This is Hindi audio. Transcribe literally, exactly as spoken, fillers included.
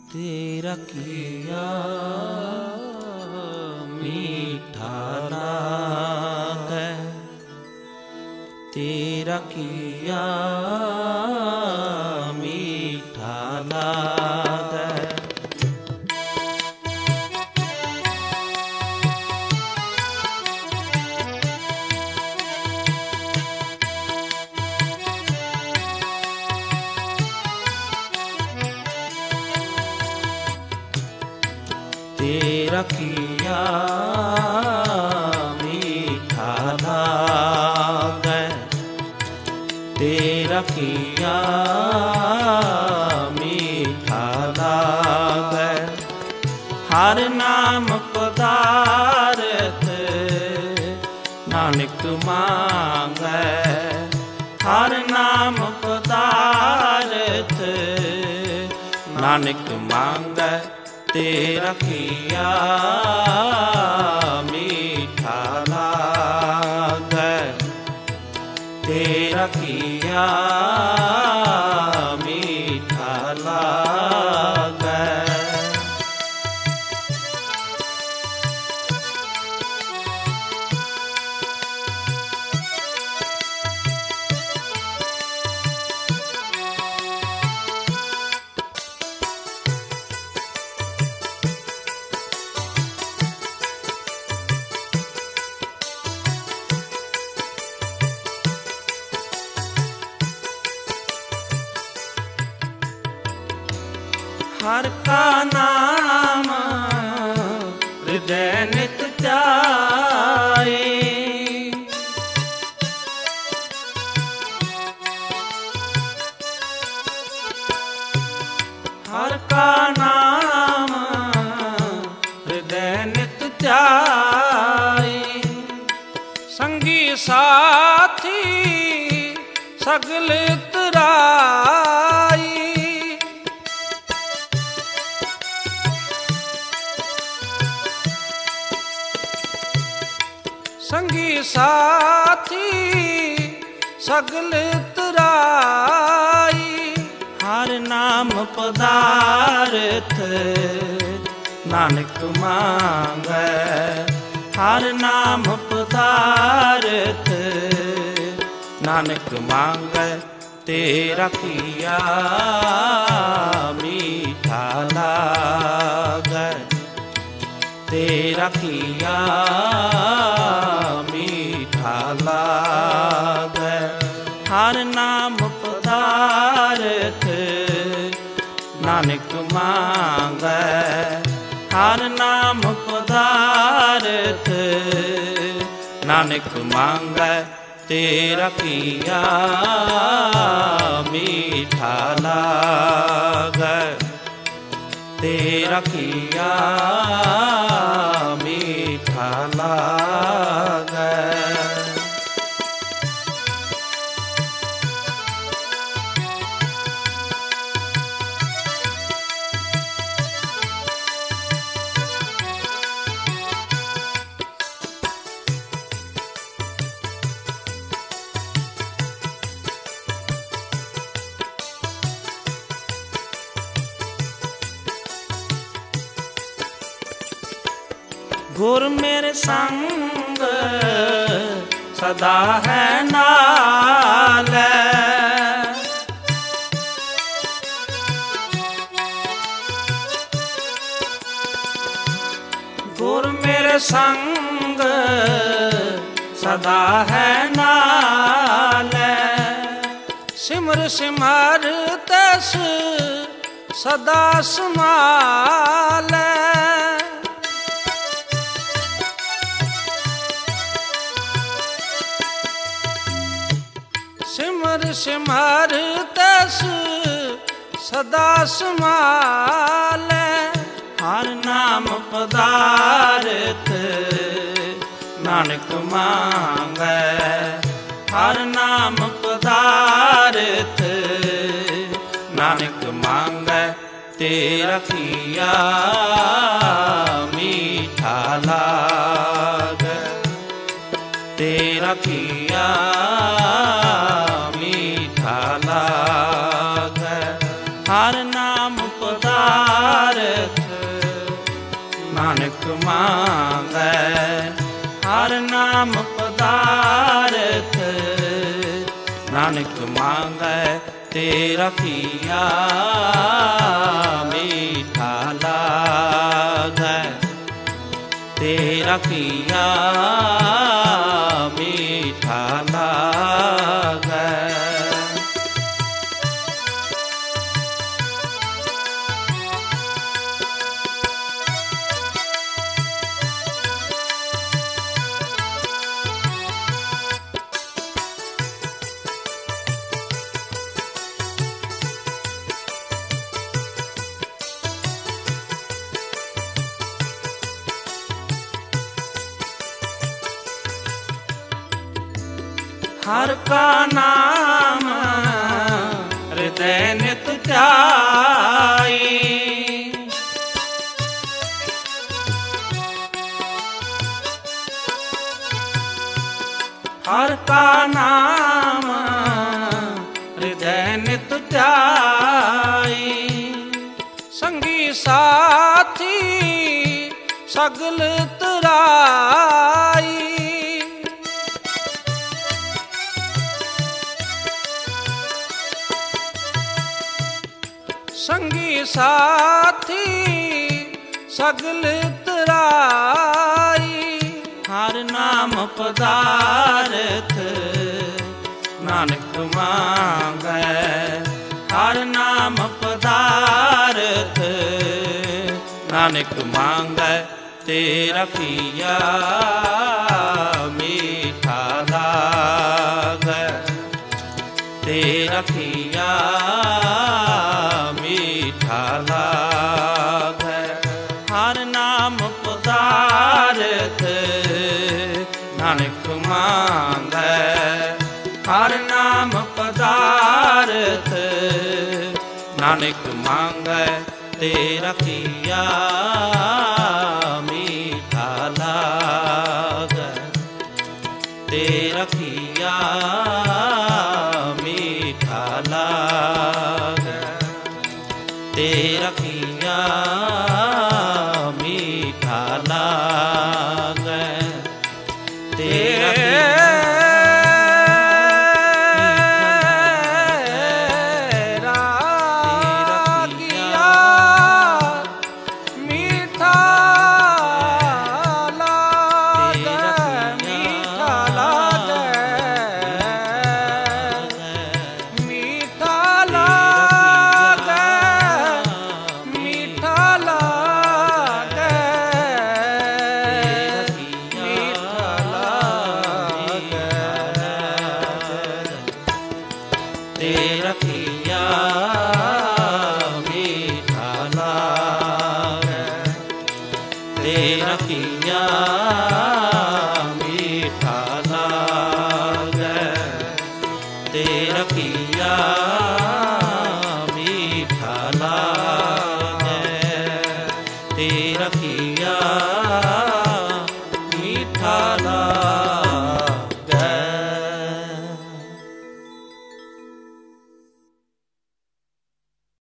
तेरा किया मीठा लागे, तेरा किया मीठा लागे। तेरा किया मीठा लागे, तेरा किया मीठा लागे। हर नाम पदारथ नानक मांगे, हर नाम पदारथ नानक मांगे। तेरा किया मीठा लागे, तेरा किया मीठा लागे। हर का नाम हृदय नित जाए, हर का नाम हृदय नित जाए। संगी साथी सगल तराई, संगी साथी सगल तराई। हर नाम पदारथ नानक मांगे, हर नाम पदारथ नानक मांगे। तेरा किया मीठा लागे, तेरा किया मीठा लागे। हर नाम पदारथ नानक मांगे, हर नाम पदारथ नानक मांगे। तेरा किया मीठा लागे, तेरा किया मीठा लागे। गुर मेरे संग सदा है नाल, गुर मेरे संग सदा है नाल। सिमर सिमर तस सदा समाल, सिमर सिमर तस सदा समाल। हर नाम पदारथ नानक मांगे, हर नाम पदारथ नानक मांगे। तेरा किया मीठा लागे, तेरा किया मीठा लागे। हर नाम पदारथ नाम पदारथ नानक मांगै तेरा किया मीठा लागै तेरा किया मीठा लागै। हर का नाम हृदय नित ध्याई हर का नाम हृदय नित ध्याई संगी साथी सगल तराई संगी साथी सगल तराई हर नाम पदारथ नानक मांगै हर नाम पदारथ नानक मांगै तेरा किया मीठा लागै तेरा किया मीठा लागै। हर नाम पदारथ नानक मांगै हर नाम पदारथ नानक मांगै तेरा किया मीठा लागै तेरा किया मीठा लागै तेरा किया मीठा लागै तेरा तेरा किया मीठा लागै तेरा किया मीठा लागै तेरा किया मीठा लागै तेरा किया